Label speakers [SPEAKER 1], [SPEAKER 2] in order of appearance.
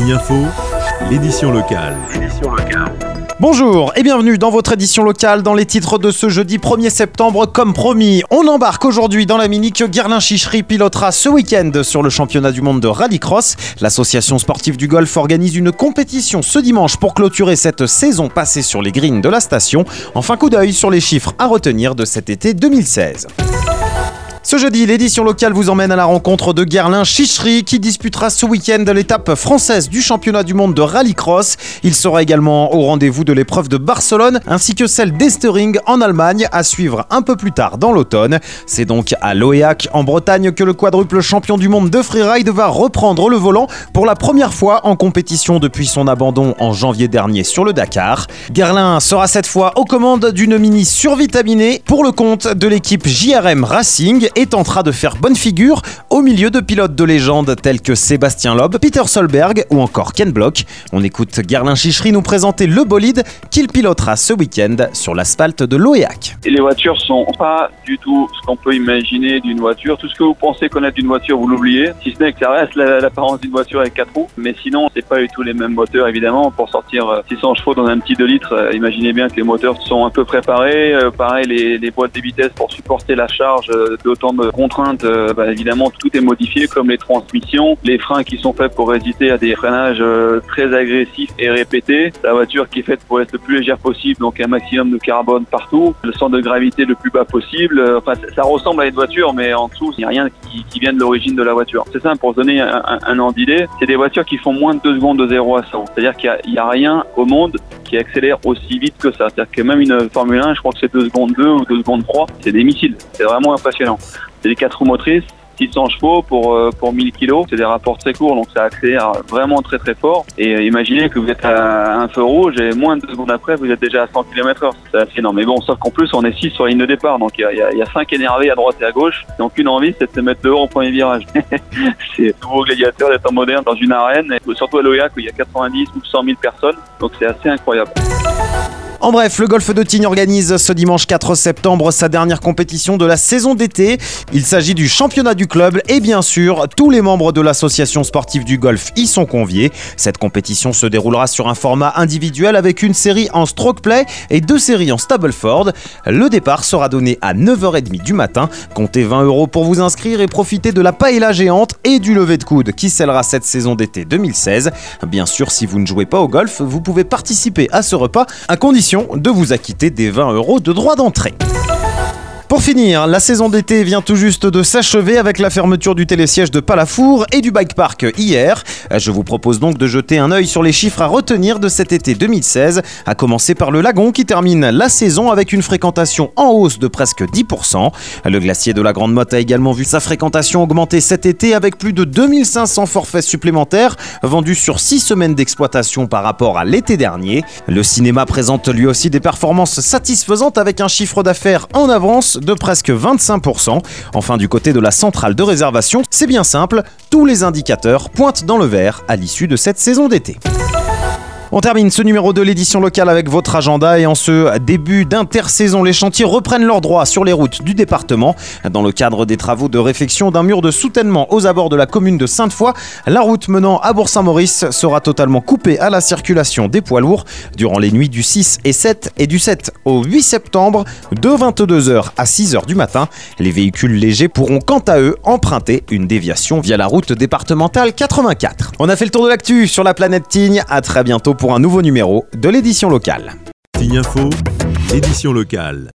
[SPEAKER 1] Signe Info, l'édition locale.
[SPEAKER 2] Bonjour et bienvenue dans votre édition locale dans les titres de ce jeudi 1er septembre. Comme promis, on embarque aujourd'hui dans la Mini que Guerlain Chichery pilotera ce week-end sur le championnat du monde de rallycross. L'association sportive du golf organise une compétition ce dimanche pour clôturer cette saison passée sur les greens de la station. Enfin, coup d'œil sur les chiffres à retenir de cet été 2016. Ce jeudi, l'édition locale vous emmène à la rencontre de Guerlain Chichery qui disputera ce week-end l'étape française du championnat du monde de rallycross. Il sera également au rendez-vous de l'épreuve de Barcelone ainsi que celle d'Estering en Allemagne à suivre un peu plus tard dans l'automne. C'est donc à Loéac en Bretagne que le quadruple champion du monde de freeride va reprendre le volant pour la première fois en compétition depuis son abandon en janvier dernier sur le Dakar. Guerlain sera cette fois aux commandes d'une mini survitaminée pour le compte de l'équipe JRM Racing et tentera de faire bonne figure au milieu de pilotes de légende tels que Sébastien Loeb, Peter Solberg ou encore Ken Block. On écoute Guerlain Chichery nous présenter le bolide qu'il pilotera ce week-end sur l'asphalte de Loéac.
[SPEAKER 3] Les voitures sont pas du tout ce qu'on peut imaginer d'une voiture. Tout ce que vous pensez connaître d'une voiture, vous l'oubliez. Si ce n'est que ça reste l'apparence d'une voiture avec 4 roues. Mais sinon, c'est pas du tout les mêmes moteurs, évidemment. Pour sortir 600 chevaux dans un petit 2 litres, imaginez bien que les moteurs sont un peu préparés. Pareil, les boîtes de vitesse pour supporter la charge d'autant de contraintes, évidemment tout est modifié comme les transmissions, les freins qui sont faits pour résister à des freinages très agressifs et répétés, la voiture qui est faite pour être le plus légère possible, donc un maximum de carbone partout, le centre de gravité le plus bas possible, ça ressemble à une voiture mais en dessous il n'y a rien qui vient de l'origine de la voiture. C'est simple, pour se donner un ordre d'idée, c'est des voitures qui font moins de 2 secondes de 0 à 100, c'est-à-dire qu'il n'y a rien au monde qui accélère aussi vite que ça, c'est-à-dire que même une Formule 1, je crois que c'est 2 secondes 2 ou 2 secondes 3, c'est des missiles, c'est vraiment impressionnant. C'est des 4 roues motrices, 600 chevaux pour 1000 kg. C'est des rapports très courts, donc ça accélère vraiment très très fort. Et imaginez que vous êtes à un feu rouge et moins de 2 secondes après, vous êtes déjà à 100 km/h. C'est assez énorme. Mais bon, sauf qu'en plus, on est 6 sur la ligne de départ. Donc il y a 5 énervés à droite et à gauche. Donc une envie, c'est de se mettre dehors au premier virage. C'est un nouveau gladiateur des temps modernes dans une arène, et surtout à Loéac où il y a 90 ou 100 000 personnes. Donc c'est assez incroyable.
[SPEAKER 2] En bref, le Golf de Tignes organise ce dimanche 4 septembre sa dernière compétition de la saison d'été. Il s'agit du championnat du club et bien sûr, tous les membres de l'association sportive du golf y sont conviés. Cette compétition se déroulera sur un format individuel avec une série en stroke play et 2 séries en Stableford. Le départ sera donné à 9h30 du matin. Comptez 20 € pour vous inscrire et profiter de la paella géante et du lever de coude qui scellera cette saison d'été 2016. Bien sûr, si vous ne jouez pas au golf, vous pouvez participer à ce repas à condition de vous acquitter des 20 € de droit d'entrée. Pour finir, la saison d'été vient tout juste de s'achever avec la fermeture du télésiège de Palafour et du bike park hier. Je vous propose donc de jeter un œil sur les chiffres à retenir de cet été 2016, à commencer par le Lagon qui termine la saison avec une fréquentation en hausse de presque 10%. Le glacier de la Grande Motte a également vu sa fréquentation augmenter cet été avec plus de 2500 forfaits supplémentaires vendus sur 6 semaines d'exploitation par rapport à l'été dernier. Le cinéma présente lui aussi des performances satisfaisantes avec un chiffre d'affaires en avance de presque 25%. Enfin, du côté de la centrale de réservation, c'est bien simple, tous les indicateurs pointent dans le vert à l'issue de cette saison d'été. On termine ce numéro de l'édition locale avec votre agenda et en ce début d'intersaison, les chantiers reprennent leurs droits sur les routes du département. Dans le cadre des travaux de réfection d'un mur de soutènement aux abords de la commune de Sainte-Foy, la route menant à Bourg-Saint-Maurice sera totalement coupée à la circulation des poids lourds durant les nuits du 6 et 7 et du 7 au 8 septembre de 22h à 6h du matin. Les véhicules légers pourront quant à eux emprunter une déviation via la route départementale 84. On a fait le tour de l'actu sur la planète Tignes. À très bientôt pour un nouveau numéro de l'édition locale.
[SPEAKER 1] Signe Info, l'édition locale.